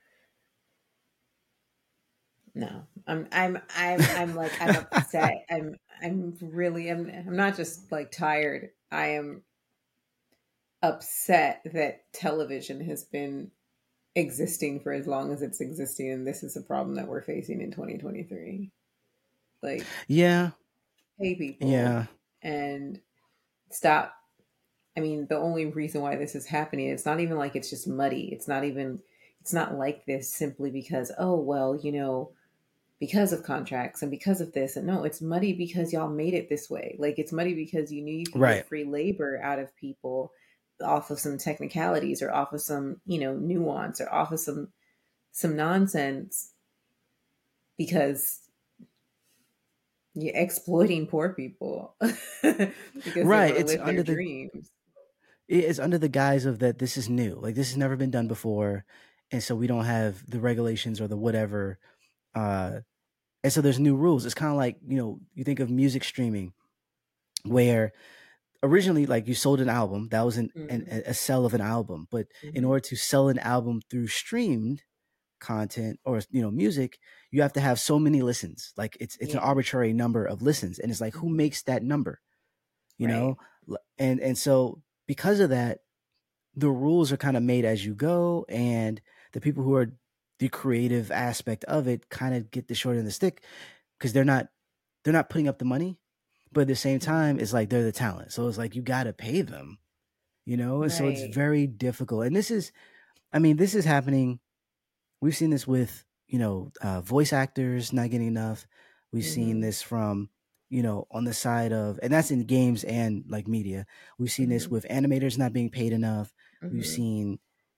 no. I'm like, I'm upset. I'm not just like tired. I am upset that television has been existing for as long as it's existing, and this is a problem that we're facing in 2023. Like, Yeah, pay people yeah, and stop. I mean, the only reason why this is happening, it's not even like it's just muddy. It's not like this simply because, oh, well, because of contracts and because of this. And no, it's muddy because y'all made it this way. Like, it's muddy because you knew you could right. get free labor out of people off of some technicalities or off of some, nuance or off of some nonsense because you're exploiting poor people because they Right. want to It's live their under the dreams. it's under the guise of that this is new. Like, this has never been done before, and so we don't have the regulations or the whatever. Uh, and so there's new rules. It's kind of like, you think of music streaming, where originally, like, you sold an album that was Mm-hmm. a sell of an album, but in Mm-hmm. order to sell an album through streamed content or music, you have to have so many listens. Like, it's an Yeah. arbitrary number of listens, and it's like, who Mm-hmm. makes that number? You Right. know, and so because of that, the rules are kind of made as you go, and the people who are the creative aspect of it kind of get the short end of the stick because they're not putting up the money, but at the same time, Mhm. it's like they're the talent. So it's like you got to pay them, you know? And so it's Right. very difficult. And this is, I mean, this is happening. We've seen this with, voice actors not getting enough. We've seen Mhm. this from, on the side of, and that's in games and like media. We've seen this Mhm. with animators not being paid enough. We've Mhm. seen,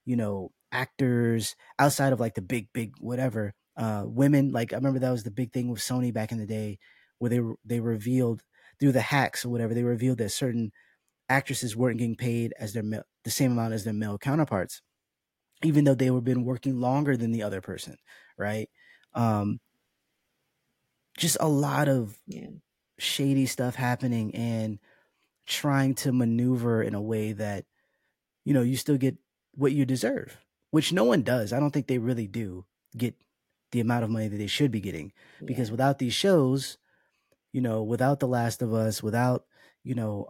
actors outside of like the big whatever. Women, like I remember that was the big thing with Sony back in the day, where they revealed through the hacks or whatever, they revealed that certain actresses weren't getting paid as the same amount as their male counterparts, even though they were been working longer than the other person, right? Um, just a lot of Yeah. shady stuff happening and trying to maneuver in a way that you still get what you deserve, which no one does. I don't think they really do get the amount of money that they should be getting, because Yeah. without these shows, without The Last of Us, without you know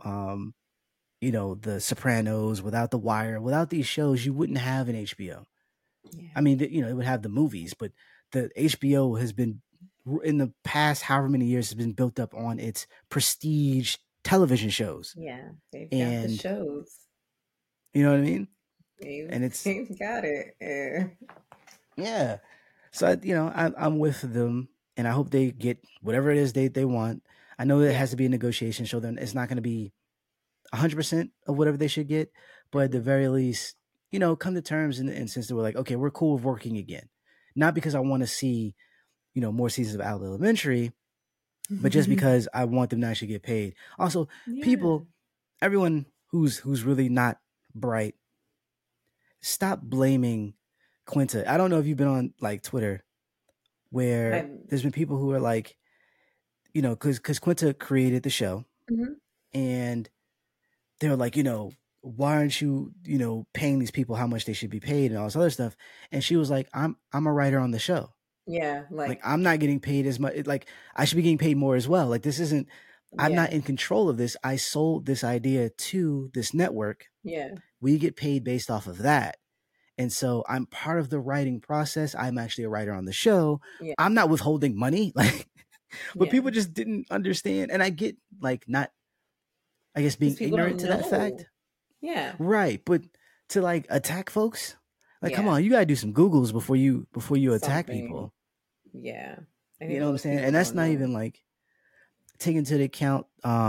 The Sopranos, without The Wire, without these shows, you wouldn't have an HBO. Yeah. I mean, it would have the movies, but the HBO has been, in the past however many years, has been built up on its prestige television shows, Yeah. They've got the and shows. you know what I mean. They've, And it's, they've got it. Yeah. yeah. So I'm with them, and I hope they get whatever it is they want. I know that it Yeah. has to be a negotiation, so then it's not going to be 100% of whatever they should get, but at the Mhm. very least, come to terms in the instance that we're like, okay, we're cool with working again, not because I want to see more seasons of Out Elementary, but just because I want them to actually get paid. Also, Yeah. people, everyone who's really not bright, stop blaming Quinta. I don't know if you've been on like Twitter, where I'm. there's been people who are like, because Quinta created the show, Mhm. and they're like, why aren't you, paying these people how much they should be paid and all this other stuff. And she was like, I'm a writer on the show. Yeah. Like, Like. I'm not getting paid as much. Like, I should be getting paid more as well. Like, this isn't, I'm not Yeah. in control of this. I sold this idea to this network. Yeah. We get paid based off of that. And so I'm part of the writing process. I'm actually a writer on the show. Yeah. I'm not withholding money. Like, but Yeah. people just didn't understand. And I get, like, not, I guess, Because being people ignorant don't to that know. fact. Yeah. Right. But to like attack folks, like, come Yeah. on, you gotta do some Googles before you attack Something. people. Yeah. I You think know what I'm most saying? people And that's don't not know. even like taking into account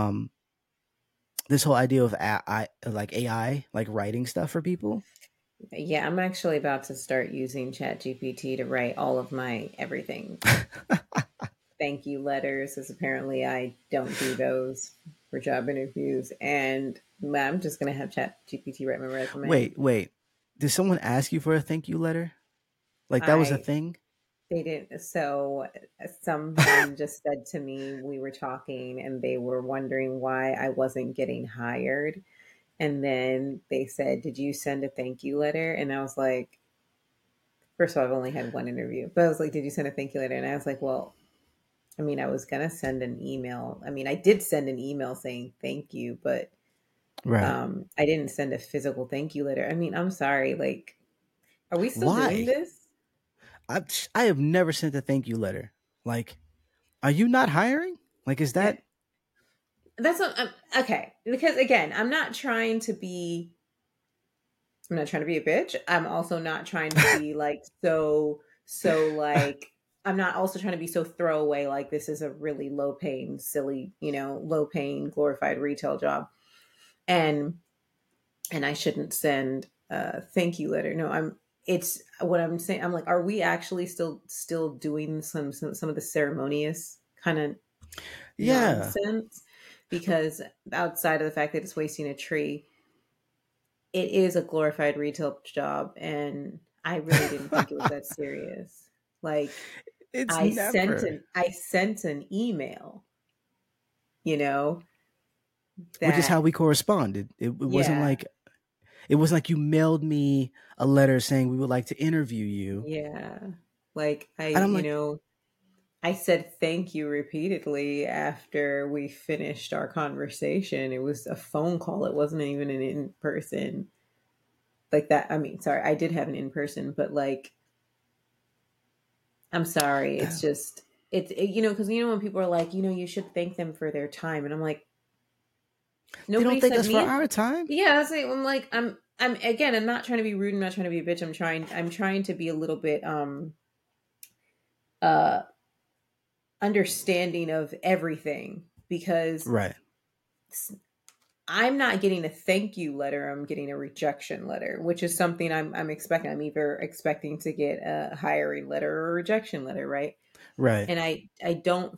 this whole idea of like AI, like writing stuff for people. Yeah, I'm actually about to start using ChatGPT to write all of my everything. Thank you letters, as apparently I don't do those for job interviews. And I'm just going to have ChatGPT write my resume. Wait. Did someone ask you for a thank you letter? Like that was a I, thing? they didn't. So someone just said to me, we were talking and they were wondering why I wasn't getting hired. And then they said, did you send a thank you letter? And I was like, first of all, I've only had one interview, but I was like, did you send a thank you letter? And I was like, well, I mean, I was gonna send an email. I mean, I did send an email saying thank you, but Right. I didn't send a physical thank you letter. I mean, I'm sorry. Like, are we still doing Why? this? I have never sent a thank you letter. Like, are you not hiring? Like, is Yeah, that that's what okay. Because again, I'm not trying to be a bitch. I'm also not trying to be like like. I'm not also trying to be so throwaway. Like this is a really low paying, silly, low paying, glorified retail job, and I shouldn't send a thank you letter. No, it's what I'm saying. I'm like, are we actually still doing some of the ceremonious kind of yeah. nonsense? Because outside of the fact that it's wasting a tree, it is a glorified retail job, and I really didn't think it was that serious. Like, It's never. I sent an email, you know, Which is how that we corresponded. It wasn't yeah, like, it was like you mailed me a letter saying we would like to interview you. yeah. Like And I'm like, I said thank you repeatedly after we finished our conversation. It was a phone call. It wasn't even an in person like that. I mean, sorry, I did have an in person, but like, I'm sorry. It's just, because when people are like, you should thank them for their time, and I'm like, They don't nobody thank sent us for me. our time. Yeah, I'm like, I'm again, I'm not trying to be rude. I'm not trying to be a bitch. I'm trying to be a little bit uh understanding of everything, because Right. I'm not getting a thank you letter. I'm getting a rejection letter, which is something I'm expecting. I'm either expecting to get a hiring letter or a rejection letter, right? Right. And I don't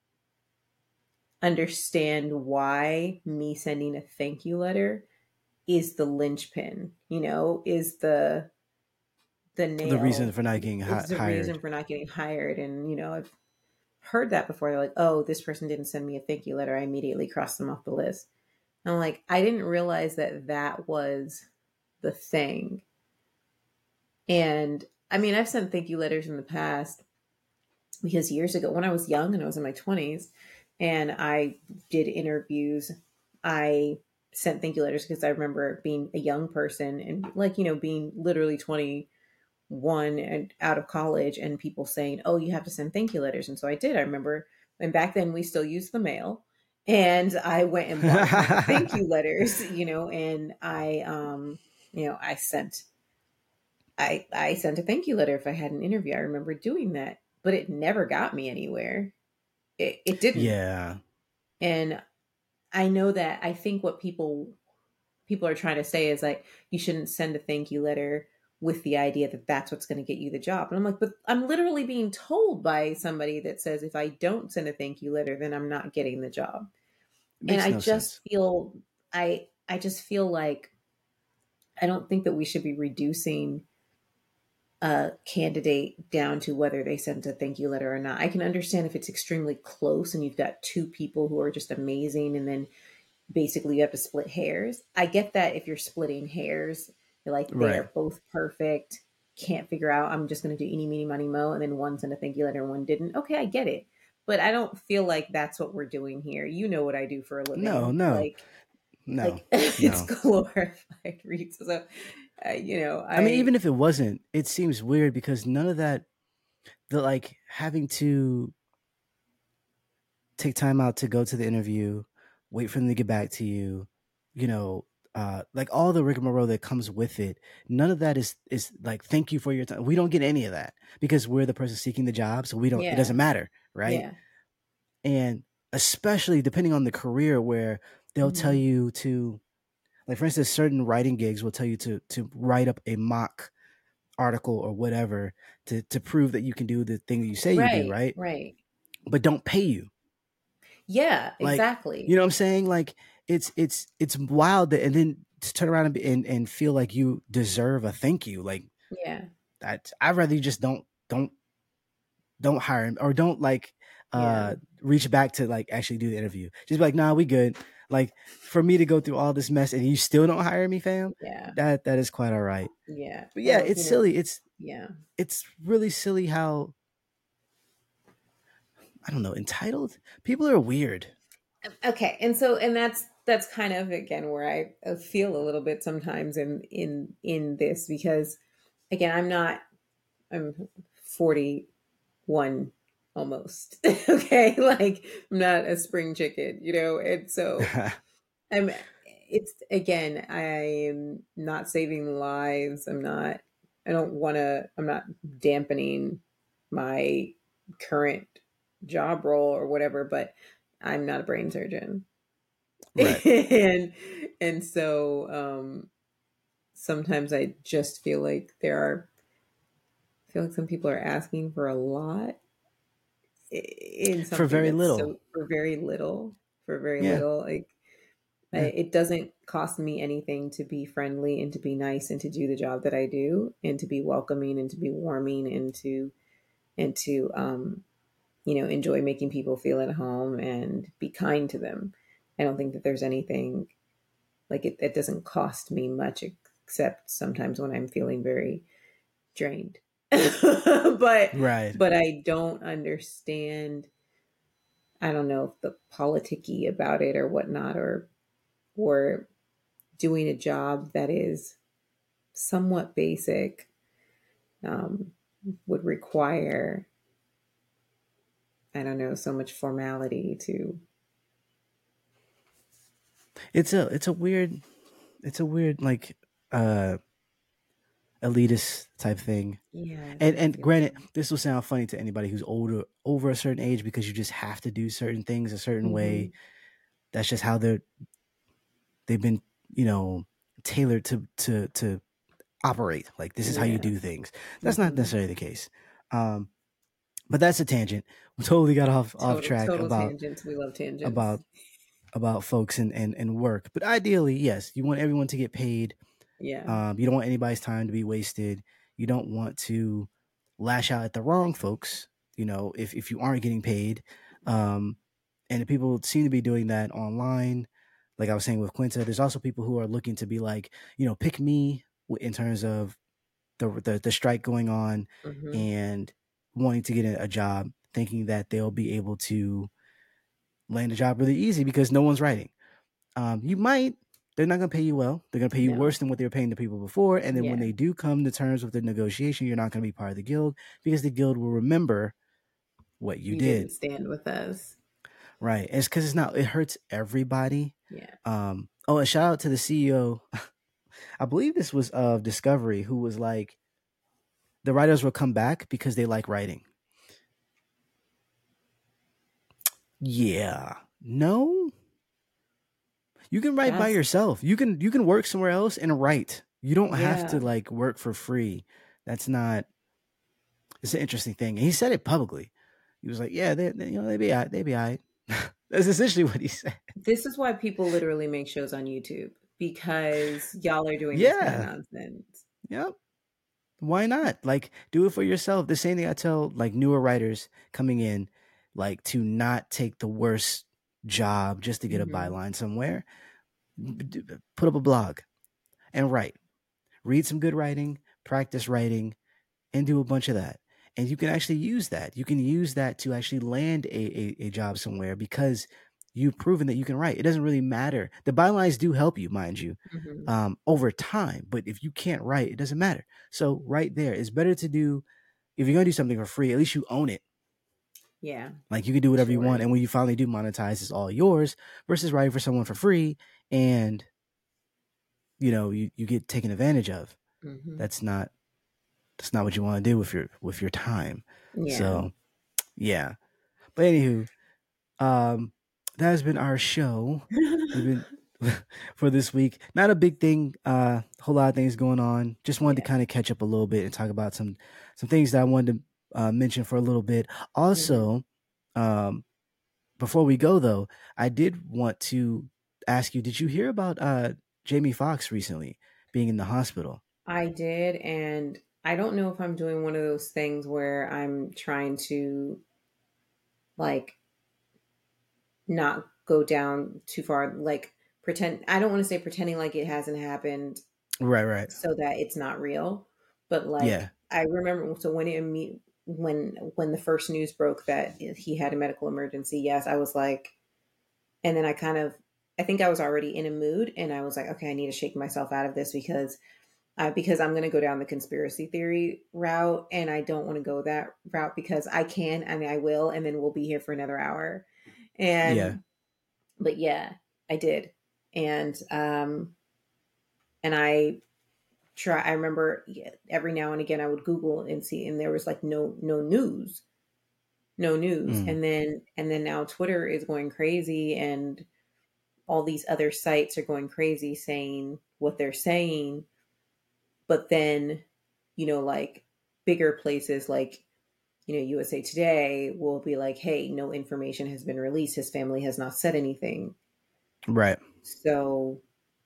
understand why me sending a thank you letter is the linchpin, is the The reason nail, for not getting is the reason hired. for not getting hired. And I've heard that before. They're like, oh, this person didn't send me a thank you letter, I immediately crossed them off the list. And I'm like, I didn't realize that was the thing. And I mean, I've sent thank you letters in the past, because years ago when I was young and I was in my 20s and I did interviews, I sent thank you letters because I remember being a young person and, like, being literally 21 and out of college, and people saying, oh, you have to send thank you letters. And so I did. I remember, and back then we still used the mail, and I went and bought people thank you letters, and I sent a thank you letter if I had an interview. I remember doing that, but it never got me anywhere. It didn't. Yeah. And I know that, I think what people are trying to say is like, you shouldn't send a thank you letter with the idea that that's what's going to get you the job. And I'm like, but I'm literally being told by somebody that says, if I don't send a thank you letter, then I'm not getting the job. It And makes no sense. I just feel like, I don't think that we should be reducing a candidate down to whether they sent a thank you letter or not. I can understand if it's extremely close and you've got two people who are just amazing, and then basically you have to split hairs. I get that if you're splitting hairs, you're like, they Right. are both perfect, can't figure out, I'm just going to do eeny, meeny, money, mo, and then one sent a thank you letter and one didn't. Okay, I get it. But I don't feel like that's what we're doing here. You know what I do for a No, living. no, Like, no, it's no. glorified reads. So, I mean, I, even if it wasn't, it seems weird because none of that, the like having to take time out to go to the interview, wait for them to get back to you, you know, like all the rigmarole that comes with it. None of that is like thank you for your time. We don't get any of that because we're the person seeking the job, so we don't. It yeah, doesn't matter, right? yeah. And especially depending on the career, where they'll tell Mhm. you to, like for instance, certain writing gigs will tell you to write up a mock article or whatever to prove that you can do the thing that you say you do, Right, right? right. But don't pay you. Yeah, Like, you exactly. know what I'm saying? Like it's wild that, and then to turn around and feel like you deserve a thank you. Like Yeah, I'd rather you just don't hire him or don't like yeah, reach back to like actually do the interview. Just be like, nah, we good. Like for me to go through all this mess and you still don't hire me, fam, yeah, that is quite all right. yeah. But yeah, Well, it's silly. yeah. It's really silly how, I don't know, entitled people are weird. Okay, and that's kind of, again, where I feel a little bit sometimes in this, because again, I'm 41 almost. Okay, like, I'm not a spring chicken, and so I'm it's, again, I am not saving lives. I'm not dampening my current job role or whatever, but I'm not a brain surgeon. Right. And so sometimes I just feel like I feel like some people are asking for a lot in For something very that's little. so, for very little, for very Yeah. little. Like, Yeah. it doesn't cost me anything to be friendly and to be nice and to do the job that I do and to be welcoming and to be warming and to enjoy making people feel at home and be kind to them. I don't think that there's anything, like, it doesn't cost me much, except sometimes when I'm feeling very drained. but Right. but I don't understand, I don't know if the politicky about it or whatnot, or doing a job that is somewhat basic, um, would require, I don't know, so much formality to. It's a weird like uh elitist type thing. Yeah, it And definitely granted, feels. this will sound funny to anybody who's older over a certain age because you just have to do certain things a certain Mm-hmm. way. That's just how they've been, you know, tailored to operate. Like this is how you Yeah. do things. That's not Mm-hmm. necessarily the case. Um, but that's a tangent. We totally got off Total track total tangents. We love tangents. about about folks and work. But ideally, yes, you want everyone to get paid. Yeah. You don't want anybody's time to be wasted. You don't want to lash out at the wrong folks, if you aren't getting paid. Um, and the people seem to be doing that online. Like I was saying with Quinta, there's also people who are looking to be like, pick me in terms of the strike going on Mm-hmm. and wanting to get a job, thinking that they'll be able to land a job really easy because no one's writing. You might. They're not going to pay you well. They're going to pay you No. worse than what they were paying the people before. And then when Yeah. they do come to terms with the negotiation, you're not going to be part of the guild because the guild will remember what you You did. didn't stand with us. Right. It's because it hurts everybody. Yeah. Oh, a shout out to the CEO. I believe this was of Discovery, who was like, the writers will come back because they like writing. Yeah. No, you can write by That's yourself. You can work somewhere else and write. You don't have to yeah. like work for free. That's not. It's an interesting thing. And he said it publicly. He was like, "Yeah, they be all right. They be all right." That's essentially what he said. This is why people literally make shows on YouTube because y'all are doing this kind of Yeah. nonsense. Yep. Why not? Like, do it for yourself. The same thing I tell like newer writers coming in, like to not take the worst job just to get a Mm-hmm. byline somewhere. Put up a blog and write. Read some good writing, practice writing, and do a bunch of that. And you can actually use that. You can use that to actually land a job somewhere because you've proven that you can write. It doesn't really matter. The bylines do help you, mind you, Mm-hmm. over time. But if you can't write, it doesn't matter. So right there, it's better to do, if you're going to do something for free, at least you own it. Yeah, Like you can do for whatever you sure. want. And when you finally do monetize, it's all yours versus writing for someone for free. And, you get taken advantage of. Mm-hmm. That's not what you want to do with your time. Yeah. So yeah. But anywho, um, that has been our show. We've been for this week. Not a big thing, whole lot of things going on. Just wanted to Yeah. kind of catch up a little bit and talk about some things that I wanted to mention for a little bit. Mm-hmm. Also, um, before we go though, I did want to ask you, did you hear about Jamie Foxx recently being in the hospital? I did, and I don't know if I'm doing one of those things where I'm trying to like not go down too far, like pretend. I don't want to say pretending like it hasn't happened Right, right. so that it's not real, but like Yeah. I remember, so when the first news broke that he had a medical emergency, yes, I was like, and then I think I was already in a mood, and I was like, okay, I need to shake myself out of this because I'm going to go down the conspiracy theory route, and I don't want to go that route because I can and I will, and then we'll be here for another hour. Yeah. And but yeah, I did, and I try. I remember every now and again I would Google and see, and there was like no news, no news, Mm. and then now Twitter is going crazy, and all these other sites are going crazy saying what they're saying, but then like bigger places like USA Today will be like, hey, no information has been released, his family has not said anything. Right. So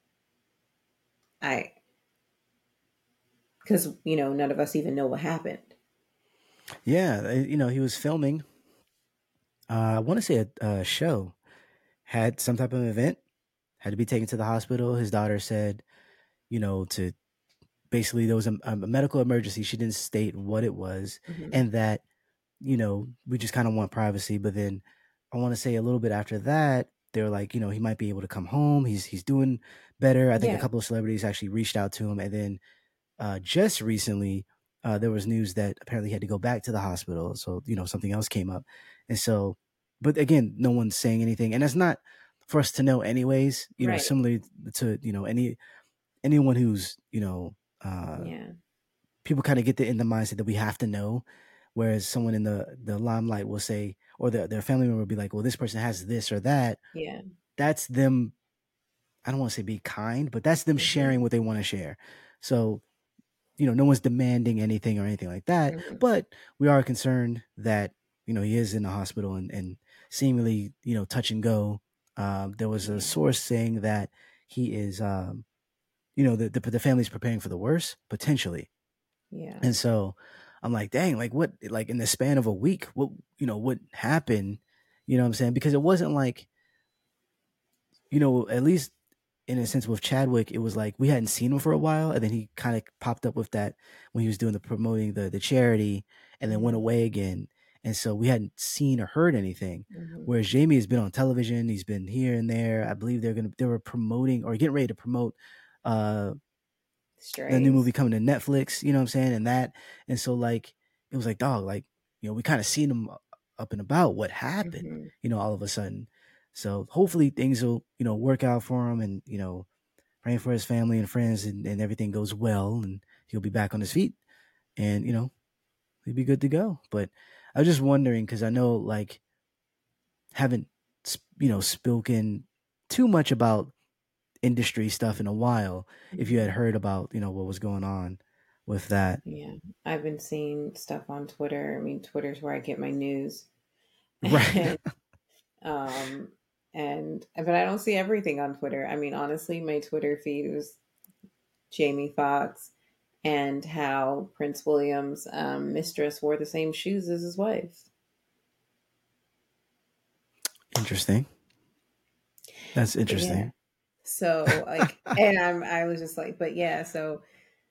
I because none of us even know what happened. Yeah. He was filming. I want to say a show had some type of event, had to be taken to the hospital. His daughter said, to basically there was a medical emergency. She didn't state what it was, Hmm. and that we just kind of want privacy. But then I want to say a little bit after that, they were like, he might be able to come home. He's doing better. I think a Yeah. couple of celebrities actually reached out to him, and then just recently, there was news that apparently he had to go back to the hospital. So something else came up, And so, but again, no one's saying anything, and that's not for us to know anyways. Right. Similarly to anyone who's Yeah. people kind of get in the mindset that we have to know, whereas someone in the limelight will say, or their family member will be like, well, this person has this or that. Yeah. That's them. I don't want to say be kind, but that's them sharing what they want to share. So, no one's demanding anything or anything like that, but we are concerned that, he is in the hospital and seemingly, touch and go. There was a source saying that he is, the family's preparing for the worst, potentially. Yeah. And so I'm like, dang, like what, like in the span of a week, what happened? You know what I'm saying? Because it wasn't like, at least in a sense with Chadwick, it was like we hadn't seen him for a while, and then he kind of popped up with that when he was doing promoting the charity, and then went away again, and so we hadn't seen or heard anything. Whereas Jamie has been on television, he's been here and there. I believe they were promoting or getting ready to promote the new movie coming to Netflix. You know what I'm saying? And so like it was like, dog, like we kind of seen him up and about. What happened? All of a sudden. So hopefully things will work out for him, and praying for his family and friends, and everything goes well, and he'll be back on his feet, and he'll be good to go. But I was just wondering, because I know like haven't spoken too much about industry stuff in a while, if you had heard about what was going on with that. Yeah, I've been seeing stuff on Twitter. I mean, Twitter's where I get my news. Right. But I don't see everything on Twitter. I mean, honestly, my Twitter feed was Jamie Foxx and how Prince William's mistress wore the same shoes as his wife. Interesting. That's interesting. Yeah. So like, and I was just like, but yeah. So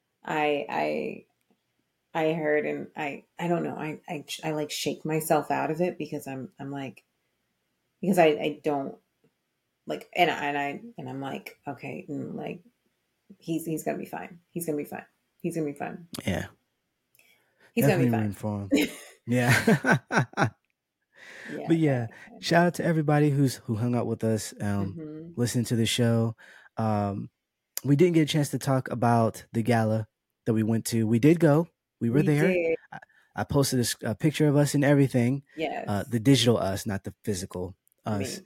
I heard, and I don't know. I like shake myself out of it because I'm like, because I don't like, and I'm like, okay, like he's gonna be fine. He's gonna be fine. He's gonna be fine. Yeah. He's Definitely gonna be fine. for him. Yeah. But yeah, shout out to everybody who hung out with us, listening to the show. We didn't get a chance to talk about the gala that we went to. We did go. We were there. I posted a picture of us and everything. Yes. The digital us, not the physical us.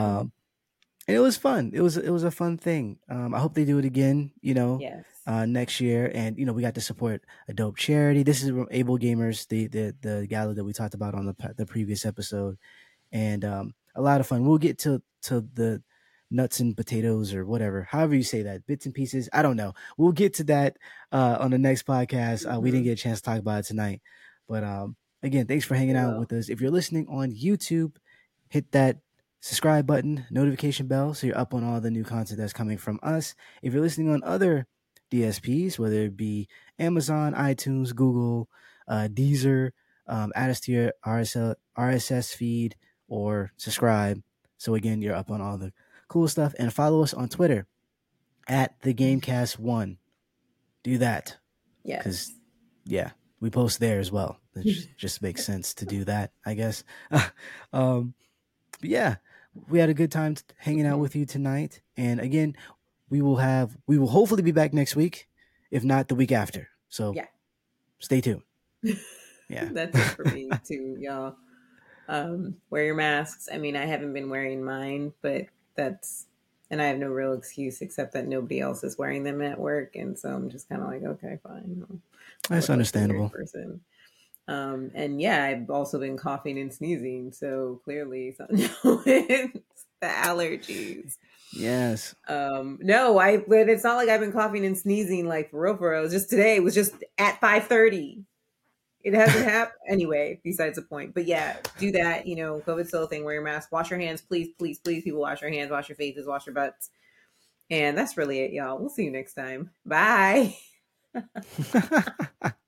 And it was fun. It was a fun thing. I hope they do it again, next year. And, we got to support a dope charity. This is from Able Gamers, the gala that we talked about on the previous episode. And a lot of fun. We'll get to the nuts and potatoes, or whatever, however you say that, bits and pieces. I don't know. We'll get to that on the next podcast. We didn't get a chance to talk about it tonight. But again, thanks for hanging out with us. If you're listening on YouTube, hit that subscribe button, notification bell, so you're up on all the new content that's coming from us. If you're listening on other DSPs, whether it be Amazon, iTunes, Google, Deezer, add us to your RSS feed or subscribe. So again, you're up on all the cool stuff, and follow us on Twitter at the Gamecast1. Do that. Yeah. Because we post there as well. It just makes sense to do that, I guess. But yeah, we had a good time hanging out with you tonight. And again, we will hopefully be back next week, if not the week after. So stay tuned. Yeah. That's it for me too, y'all. Wear your masks. I mean, I haven't been wearing mine, but and I have no real excuse except that nobody else is wearing them at work. And so I'm just kind of like, okay, fine. That's understandable. Person. And yeah, I've also been coughing and sneezing. So clearly it's the allergies. Yes. No, but it's not like I've been coughing and sneezing like for real. It was just today. It was just at 5:30. It hasn't happened anyway, besides the point. But yeah, do that. COVID's still a thing. Wear your mask. Wash your hands. Please, please, please, people, wash your hands, wash your faces, wash your butts. And that's really it, y'all. We'll see you next time. Bye.